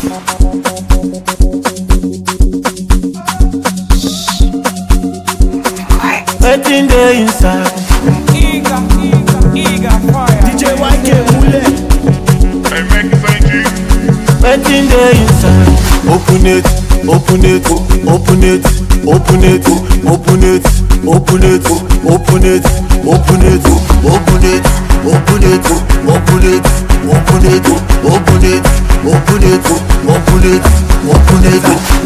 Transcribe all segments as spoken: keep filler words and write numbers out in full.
Waiting there inside. Eager, eager, eager fire. D J Y K Mule. Hey, make it say G. Waiting there inside. Open it, open it, open it, open it, open it, open it, open it, open it, open it, open it, open it, open it, open it, open it, open it, open it.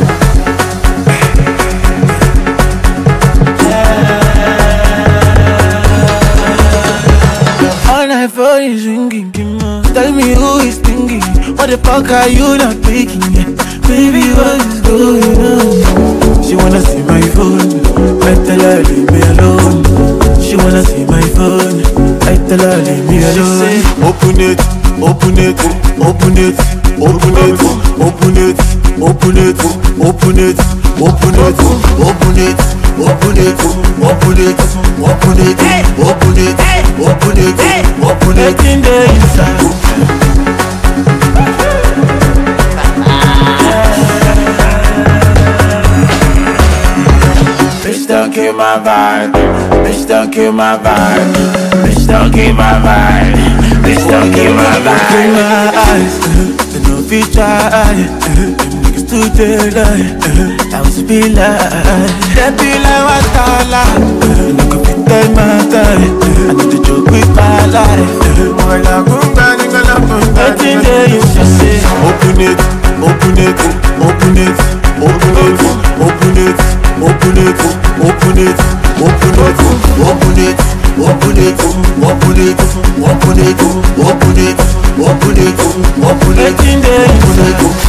All my phone is ringing. Tell me who is thinking. What the fuck are you not picking? Baby, what is going on? She wanna see my phone. I tell her leave me alone. She wanna see my phone. I tell her leave me alone. Open it, open it, open it, open it, open it, open it, open it, open it, open it, open it, open it, open it, open it, open it, open it. Waiting there inside. Bitch, don't kill my vibe. Bitch, don't kill my vibe. Bitch, don't kill my vibe. Bitch, don't kill my Look in vibe. my eyes, uh, they no fit try. uh, Them niggas too dey lie. uh, I was be like, they be like what I like. uh, You no go fit take my time. uh, I need to joke with my life. Waiting there you just say, Open it, open it, open it, open it, open it, open it, open it, open it, open it, open it, open it, open it, open it, open it, open it, waiting there you open say. it.